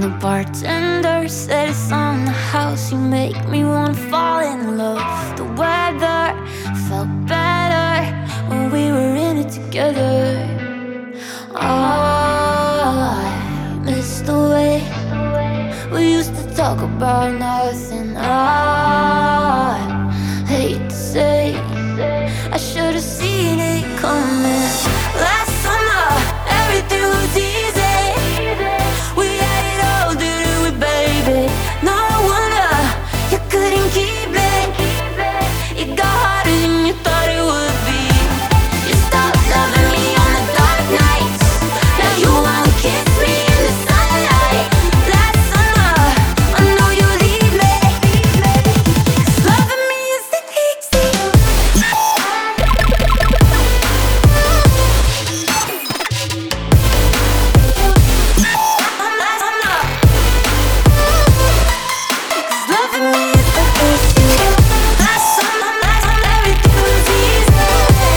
the bartender said it's on the house, you make me wanna fall in love. The weather felt better when we were in it together. I miss the way we used to talk about nothing. I hate to say I should've seen it coming. Last summer, everything was easy. We had it all, didn't we, baby? No wonder you couldn't keep it. It got harder than you thought it would be. You stopped loving me on the dark nights. Now you won't kiss me in the sunlight. Last summer, I know you leave me, 'cause loving me is the easy. Loving me is the easy. Last summer, everything was easy.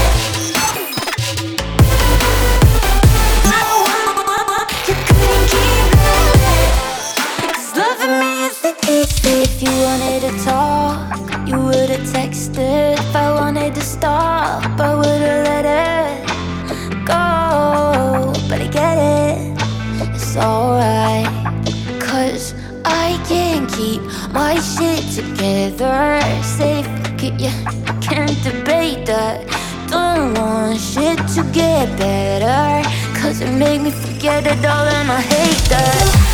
You couldn't keep it, 'cause loving me is the easy. If you wanted to talk, you would've texted. If I wanted to stop, I would've let it go. But I get it, it's alright, 'cause I can't keep my shit together. Safe, you can't debate that. Don't want shit to get better, 'cause it made me forget it all and I hate that.